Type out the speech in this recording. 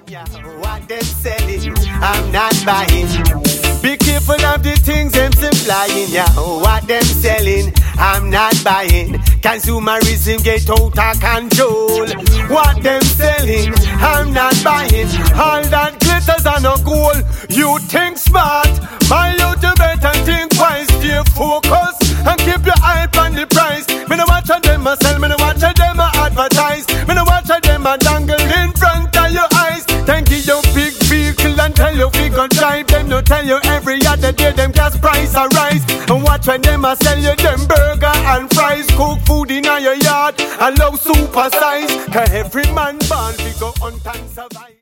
Yeah, what them selling, I'm not buying. Be careful of the things them supplying. Yeah, what them selling, I'm not buying. Consumerism get out of control. What them selling, I'm not buying. All that glitters are no gold. You think smart, my you to better think wise. Stay focused and keep your eye on the price. Me no watch them a sell, me no watch them a advertise. Me no watch them a dangle in front of your eyes. Thank you your big vehicle and tell you we gon' drive them. No tell you every other day them gas price a rise. And watch when them a sell you them burger and fries. Cook food in your yard and love super size. Cause every man born we go hunt and survive.